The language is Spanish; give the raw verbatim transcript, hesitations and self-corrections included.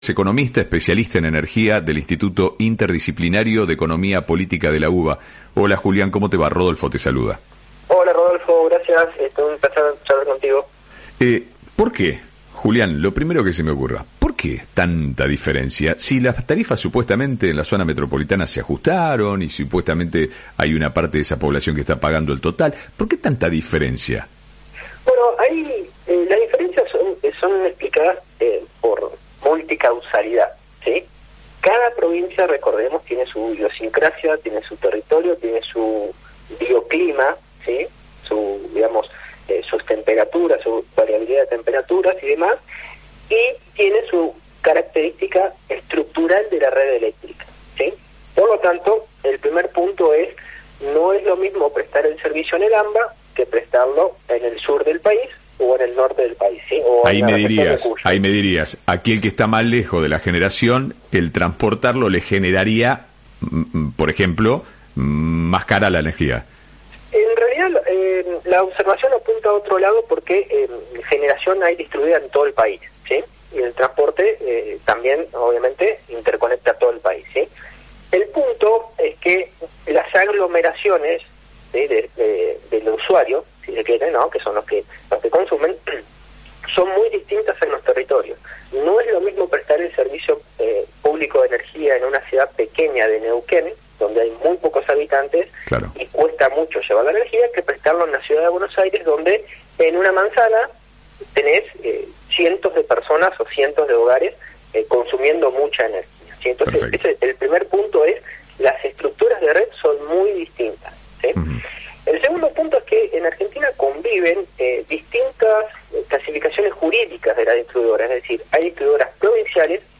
Es economista, especialista en energía del Instituto Interdisciplinario de Economía Política de la U B A. Hola Julián, ¿cómo te va? Rodolfo te saluda. Hola Rodolfo, gracias, es un placer charlar contigo. Eh, ¿Por qué, Julián, lo primero que se me ocurra, ¿por qué tanta diferencia? Si las tarifas supuestamente en la zona metropolitana se ajustaron y supuestamente hay una parte de esa población que está pagando el total, ¿por qué tanta diferencia? Bueno, ahí eh, las diferencias son, son explicadas eh, por multicausalidad, ¿sí? Cada provincia, recordemos, tiene su idiosincrasia, tiene su territorio, tiene su bioclima, ¿sí? Su, digamos, eh, sus temperaturas, su variabilidad de temperaturas y demás, y tiene su característica estructural de la red eléctrica, ¿sí? Por lo tanto, el primer punto es, no es lo mismo prestar el servicio en el AMBA que prestarlo en el sur del país o en el norte del país, ¿sí? O ahí me dirías, ahí me dirías, aquí el que está más lejos de la generación, el transportarlo le generaría, por ejemplo, más cara la energía. En realidad, eh, la observación apunta a otro lado porque eh, generación hay distribuida en todo el país, ¿sí? Y el transporte eh, también, obviamente, interconecta a todo el país, ¿sí? El punto es que las aglomeraciones, ¿sí? de, de, del usuario, si se quiere, ¿no? Que son los que los que consumen, son muy distintas en los territorios. No es lo mismo prestar el servicio eh, público de energía en una ciudad pequeña de Neuquén, donde hay muy pocos habitantes, claro, y cuesta mucho llevar la energía, que prestarlo en la ciudad de Buenos Aires, donde en una manzana tenés eh, cientos de personas o cientos de hogares eh, consumiendo mucha energía, ¿sí? Entonces, ese, el primer punto es, las estructuras de red son muy distintas, ¿sí? Uh-huh. El segundo punto es que en Argentina conviven eh, distintas clasificaciones jurídicas de las distribuidoras, es decir, hay distribuidoras provinciales